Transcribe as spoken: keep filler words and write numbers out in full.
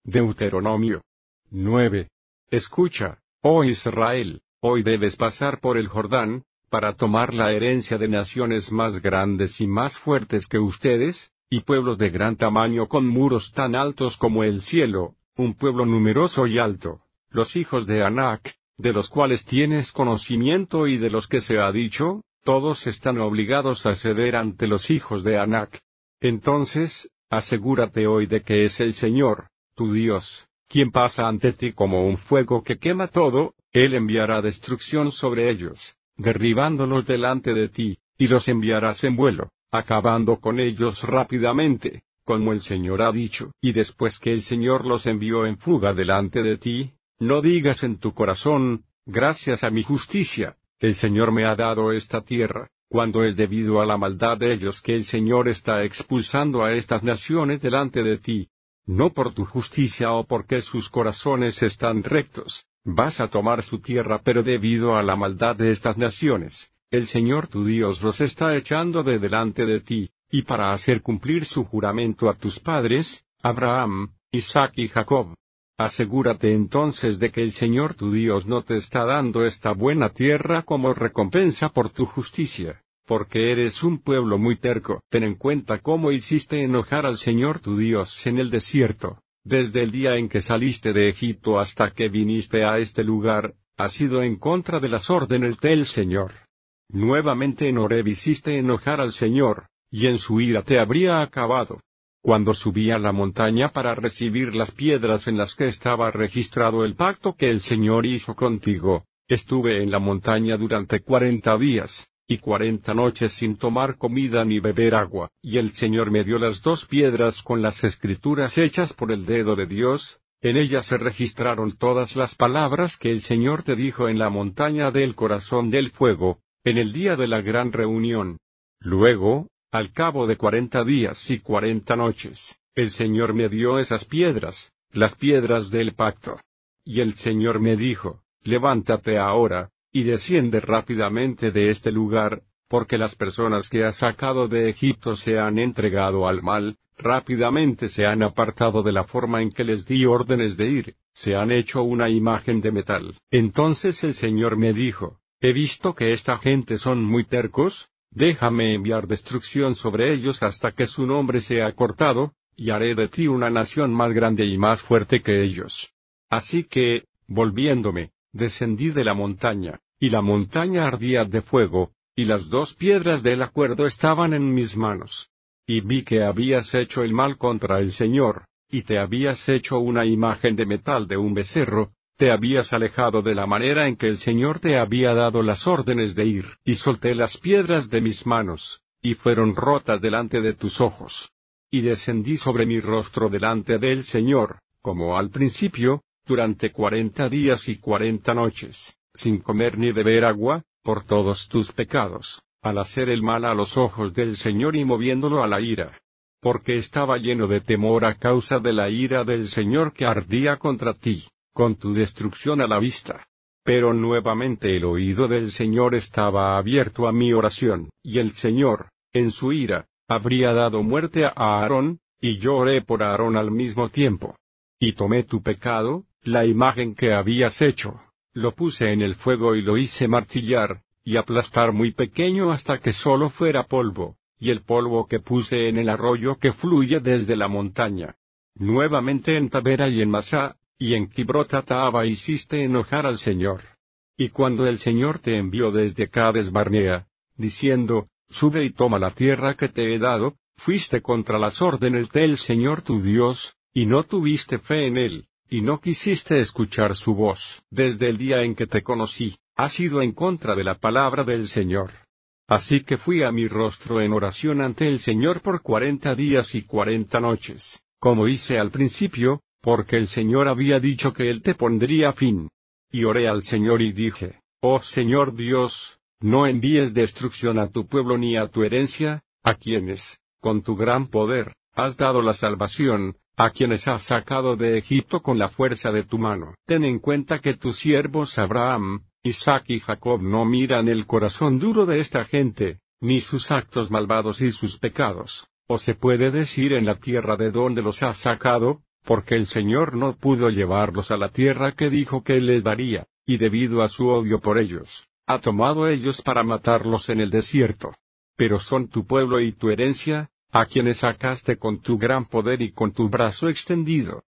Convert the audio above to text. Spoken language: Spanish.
Deuteronomio nueve. Escucha, oh Israel, hoy debes pasar por el Jordán, para tomar la herencia de naciones más grandes y más fuertes que ustedes, y pueblos de gran tamaño con muros tan altos como el cielo, un pueblo numeroso y alto, los hijos de Anac, de los cuales tienes conocimiento y de los que se ha dicho, todos están obligados a ceder ante los hijos de Anac. Entonces, asegúrate hoy de que es el Señor, tu Dios, quien pasa ante ti como un fuego que quema todo. Él enviará destrucción sobre ellos, derribándolos delante de ti, y los enviarás en vuelo, acabando con ellos rápidamente, como el Señor ha dicho. Y después que el Señor los envió en fuga delante de ti, no digas en tu corazón, gracias a mi justicia, el Señor me ha dado esta tierra, cuando es debido a la maldad de ellos que el Señor está expulsando a estas naciones delante de ti. No por tu justicia o porque sus corazones están rectos, vas a tomar su tierra, pero debido a la maldad de estas naciones, el Señor tu Dios los está echando de delante de ti, y para hacer cumplir su juramento a tus padres, Abraham, Isaac y Jacob. Asegúrate entonces de que el Señor tu Dios no te está dando esta buena tierra como recompensa por tu justicia, porque eres un pueblo muy terco. Ten en cuenta cómo hiciste enojar al Señor tu Dios en el desierto, desde el día en que saliste de Egipto hasta que viniste a este lugar, has sido en contra de las órdenes del Señor. Nuevamente en Horeb hiciste enojar al Señor, y en su ira te habría acabado. Cuando subí a la montaña para recibir las piedras en las que estaba registrado el pacto que el Señor hizo contigo, estuve en la montaña durante cuarenta días, y cuarenta noches sin tomar comida ni beber agua, y el Señor me dio las dos piedras con las escrituras hechas por el dedo de Dios. En ellas se registraron todas las palabras que el Señor te dijo en la montaña del corazón del fuego, en el día de la gran reunión. Luego, al cabo de cuarenta días y cuarenta noches, el Señor me dio esas piedras, las piedras del pacto. Y el Señor me dijo, levántate ahora, y desciende rápidamente de este lugar, porque las personas que has sacado de Egipto se han entregado al mal, rápidamente se han apartado de la forma en que les di órdenes de ir, se han hecho una imagen de metal. Entonces el Señor me dijo, he visto que esta gente son muy tercos, déjame enviar destrucción sobre ellos hasta que su nombre sea cortado, y haré de ti una nación más grande y más fuerte que ellos. Así que, volviéndome, descendí de la montaña, y la montaña ardía de fuego, y las dos piedras del acuerdo estaban en mis manos. Y vi que habías hecho el mal contra el Señor, y te habías hecho una imagen de metal de un becerro, te habías alejado de la manera en que el Señor te había dado las órdenes de ir, y solté las piedras de mis manos, y fueron rotas delante de tus ojos. Y descendí sobre mi rostro delante del Señor, como al principio, durante cuarenta días y cuarenta noches, sin comer ni beber agua, por todos tus pecados, al hacer el mal a los ojos del Señor y moviéndolo a la ira. Porque estaba lleno de temor a causa de la ira del Señor que ardía contra ti, con tu destrucción a la vista. Pero nuevamente el oído del Señor estaba abierto a mi oración, y el Señor, en su ira, habría dado muerte a Aarón, y yo oré por Aarón al mismo tiempo. Y tomé tu pecado, la imagen que habías hecho, lo puse en el fuego y lo hice martillar, y aplastar muy pequeño hasta que solo fuera polvo, y el polvo que puse en el arroyo que fluye desde la montaña. Nuevamente en Tabera y en Masá, y en Kibrot-Hataava hiciste enojar al Señor. Y cuando el Señor te envió desde Cades Barnea, diciendo, sube y toma la tierra que te he dado, fuiste contra las órdenes del Señor tu Dios, y no tuviste fe en Él, y no quisiste escuchar su voz. Desde el día en que te conocí, has ido en contra de la palabra del Señor. Así que fui a mi rostro en oración ante el Señor por cuarenta días y cuarenta noches, como hice al principio, porque el Señor había dicho que Él te pondría fin. Y oré al Señor y dije, oh Señor Dios, no envíes destrucción a tu pueblo ni a tu herencia, a quienes, con tu gran poder, has dado la salvación, a quienes has sacado de Egipto con la fuerza de tu mano. Ten en cuenta que tus siervos Abraham, Isaac y Jacob no miran el corazón duro de esta gente, ni sus actos malvados y sus pecados, o se puede decir en la tierra de donde los has sacado, porque el Señor no pudo llevarlos a la tierra que dijo que Él les daría, y debido a su odio por ellos, ha tomado ellos para matarlos en el desierto. Pero son tu pueblo y tu herencia, a quienes sacaste con tu gran poder y con tu brazo extendido.